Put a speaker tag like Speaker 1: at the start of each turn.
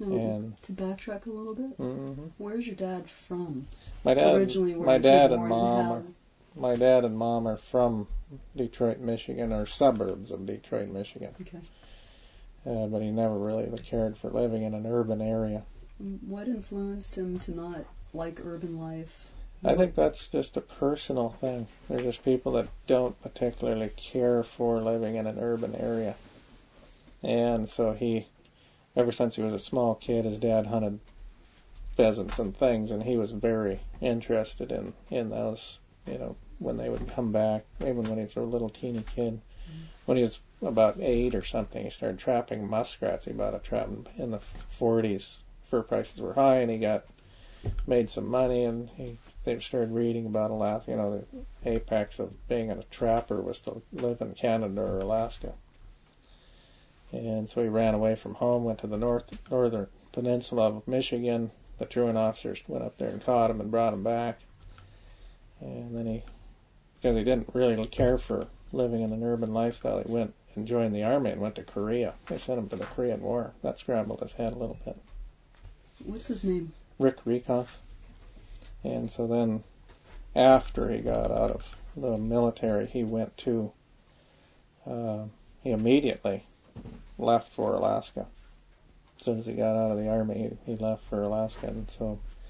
Speaker 1: Now,
Speaker 2: And
Speaker 1: to backtrack a little bit, where's your dad from?
Speaker 2: My dad,
Speaker 1: Originally, where
Speaker 2: my
Speaker 1: was he
Speaker 2: dad
Speaker 1: born
Speaker 2: and mom,
Speaker 1: and
Speaker 2: my dad and mom are from Detroit, Michigan, or suburbs of Detroit, Michigan.
Speaker 1: Okay.
Speaker 2: But he never really cared for living in an urban area.
Speaker 1: What influenced him to not like urban life?
Speaker 2: I think that's just a personal thing. There's just people that don't particularly care for living in an urban area. And so ever since he was a small kid, his dad hunted pheasants and things, and he was very interested in those, when they would come back, even when he was a little teeny kid. When he was about 8 or something, he started trapping muskrats. He bought a trap in the 40s. Fur prices were high, and he made some money, and they started reading about Alaska. The apex of being a trapper was to live in Canada or Alaska. And so he ran away from home, went to the northern peninsula of Michigan. The truant officers went up there and caught him and brought him back. And then because he didn't really care for living in an urban lifestyle, he went and joined the army and went to Korea. They sent him to the Korean War. That scrambled his head a little bit.
Speaker 1: What's his name?
Speaker 2: Rick Rieckhoff. And so then, after he got out of the military, he immediately left for Alaska. As soon as he got out of the army, he left for Alaska. And so